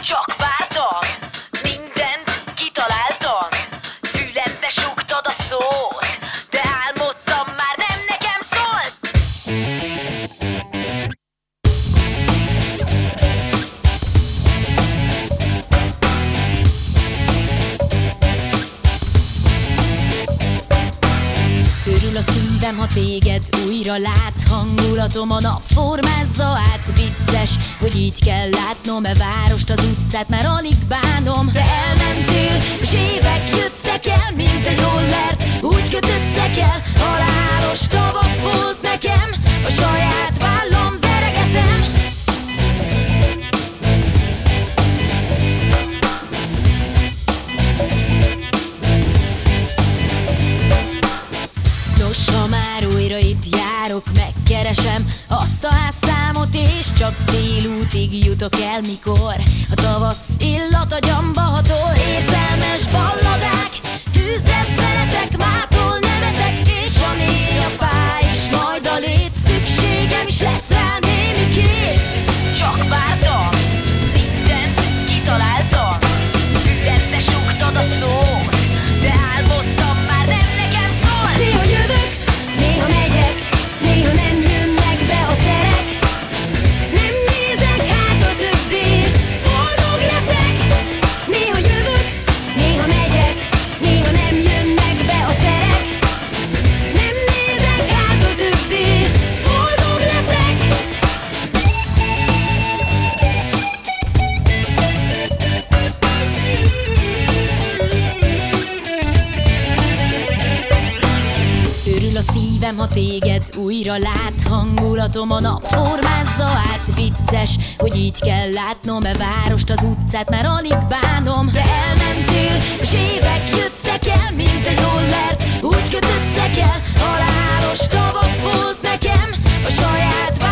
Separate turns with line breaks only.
Csak vártam, mindent kitaláltam. Fülembe súgtad a szót, de álmodtam, már nem nekem szólt. Körül a szívem, ha téged újra lát. Hangulatom a nap formázza át. Vicces, hogy így kell látnom-e várost, az utcát már alig bánom. De elmentél, és évek jöttek el, mint egy rollert. Úgy kötöttek el, halálos tavasz volt nekem. A saját vállam veregetem. Nos, ha már újra itt járok, megkeresem azt a házszámot, és csak félútig jutok el, mikor a tavasz illat agyamba hatol. Érzelmes balladák, tűzre veretek, mától nevetek, és a néha fáj is, majd a lét szükségem is lesz rá némi kép. Csak vártam, mindent kitaláltam. Fülembe súgtad a szót, de álmodtam, már nem nekem szól. Néha jövök, néha megyek, néha nem jönnek be a szerek. Nem nézek át a többé, boldog leszek. Néha jövök, néha megyek, néha nem jönnek be a szerek. Nem nézek át a többé, boldog leszek. Örül a szívem, ha téged újra lát. Hangulatom a nap formázza át. Vicces, hogy így kell látnom-e várost, az utcát már alig bánom. De elmentél, és évek jöttek el, mint egy rollert. Úgy kötöttek el, halálos tavasz volt nekem. A saját